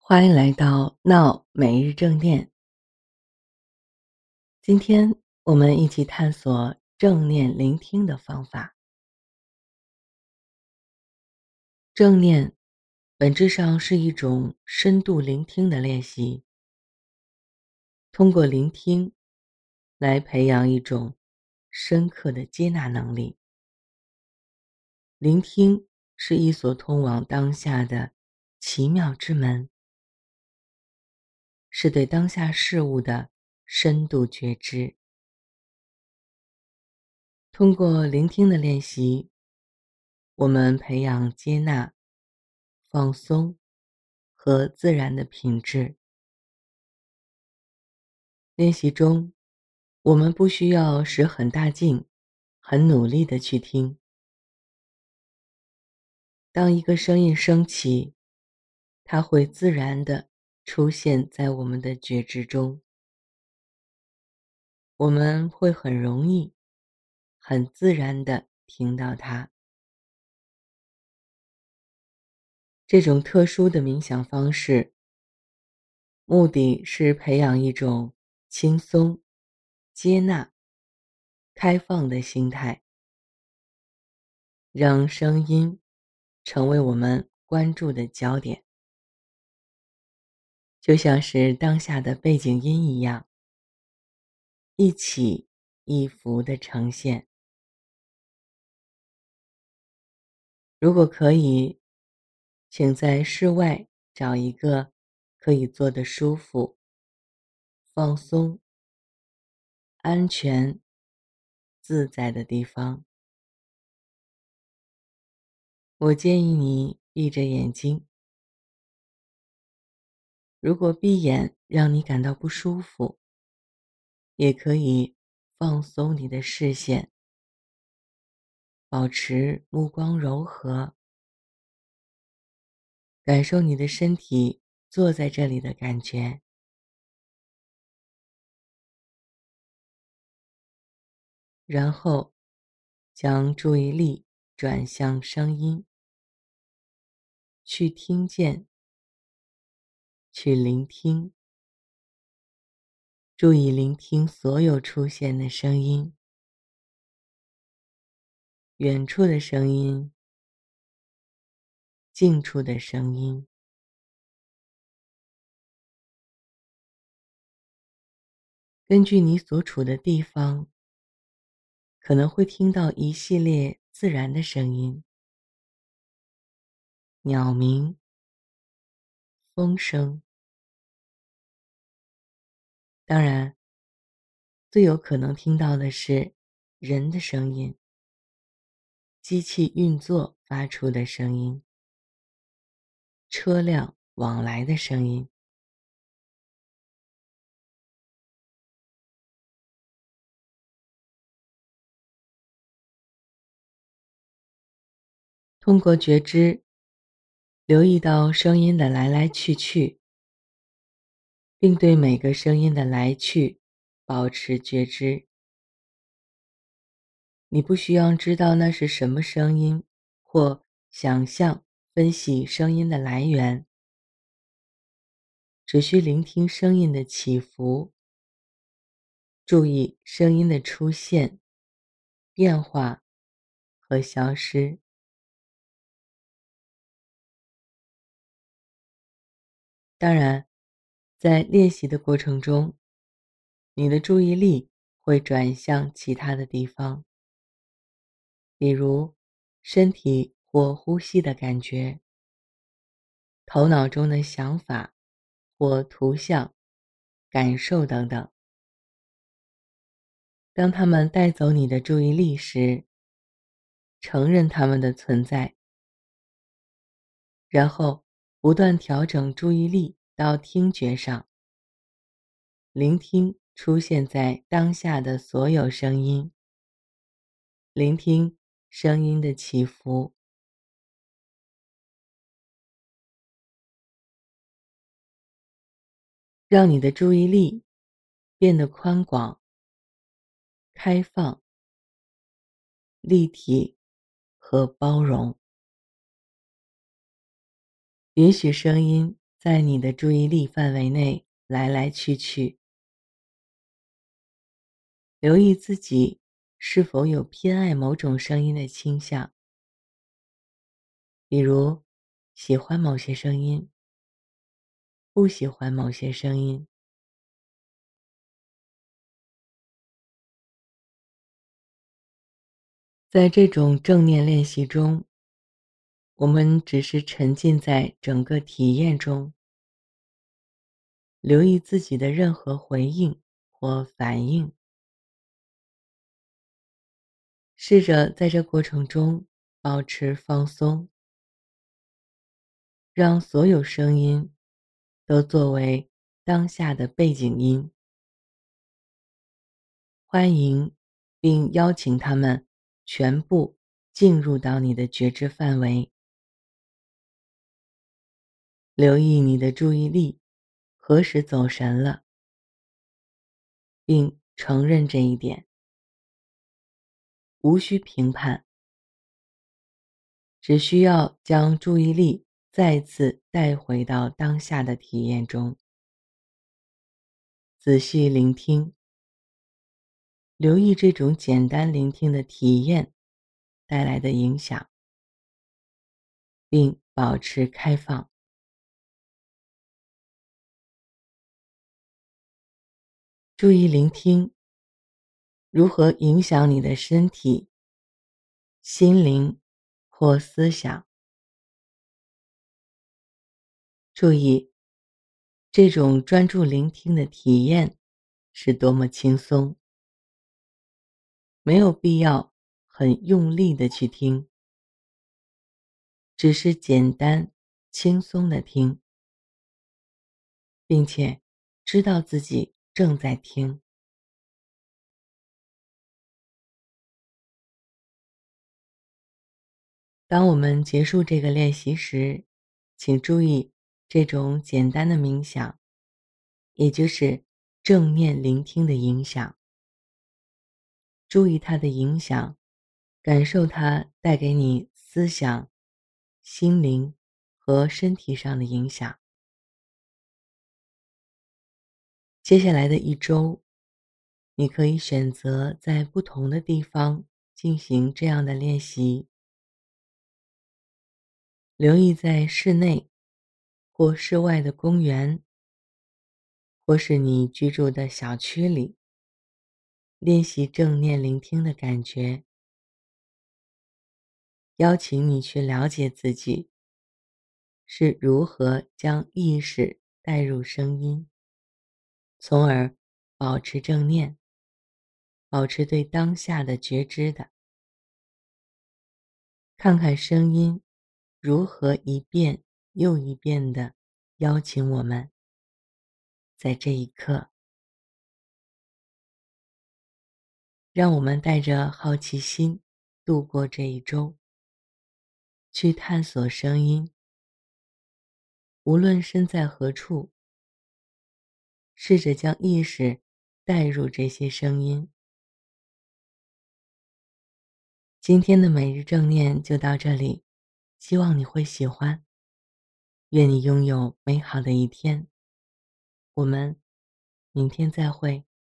欢迎来到闹每日正念。今天我们一起探索正念聆听的方法。正念本质上是一种深度聆听的练习，通过聆听来培养一种深刻的接纳能力。聆听是一所通往当下的奇妙之门，是对当下事物的深度觉知。通过聆听的练习，我们培养接纳、放松和自然的品质。练习中，我们不需要使很大劲，很努力地去听。当一个声音升起，它会自然地出现在我们的觉知中。我们会很容易、很自然地听到它。这种特殊的冥想方式，目的是培养一种轻松、接纳、开放的心态，让声音成为我们关注的焦点，就像是当下的背景音一样，一起一伏的呈现。如果可以，请在室外找一个可以坐得舒服、放松、安全、自在的地方。我建议你闭着眼睛。如果闭眼让你感到不舒服，也可以放松你的视线，保持目光柔和，感受你的身体坐在这里的感觉。然后将注意力转向声音，去听见，去聆听，注意聆听所有出现的声音，远处的声音，近处的声音。根据你所处的地方，可能会听到一系列自然的声音，鸟鸣、风声。当然，最有可能听到的是人的声音，机器运作发出的声音，车辆往来的声音。通过觉知，留意到声音的来来去去，并对每个声音的来去保持觉知。你不需要知道那是什么声音，或想象分析声音的来源，只需聆听声音的起伏，注意声音的出现、变化和消失。当然，在练习的过程中，你的注意力会转向其他的地方，比如身体或呼吸的感觉，头脑中的想法或图像、感受等等。当他们带走你的注意力时，承认他们的存在，然后不断调整注意力到听觉上，聆听出现在当下的所有声音，聆听声音的起伏。让你的注意力变得宽广、开放、立体和包容。允许声音在你的注意力范围内来来去去，留意自己是否有偏爱某种声音的倾向，比如喜欢某些声音，不喜欢某些声音。在这种正念练习中，我们只是沉浸在整个体验中，留意自己的任何回应或反应，试着在这过程中保持放松，让所有声音都作为当下的背景音，欢迎并邀请他们全部进入到你的觉知范围。留意你的注意力何时走神了，并承认这一点，无需评判，只需要将注意力再次带回到当下的体验中，仔细聆听，留意这种简单聆听的体验带来的影响，并保持开放。注意聆听如何影响你的身体、心灵或思想。注意，这种专注聆听的体验是多么轻松，没有必要很用力的去听，只是简单、轻松的听，并且知道自己正在听。当我们结束这个练习时，请注意这种简单的冥想，也就是正念聆听的影响。注意它的影响，感受它带给你思想、心灵和身体上的影响。接下来的一周，你可以选择在不同的地方进行这样的练习，留意在室内或室外的公园，或是你居住的小区里，练习正念聆听的感觉。邀请你去了解自己是如何将意识带入声音，从而保持正念，保持对当下的觉知的。看看声音如何一遍又一遍地邀请我们，在这一刻，让我们带着好奇心度过这一周，去探索声音，无论身在何处，试着将意识带入这些声音。今天的每日正念就到这里，希望你会喜欢。愿你拥有美好的一天。我们明天再会。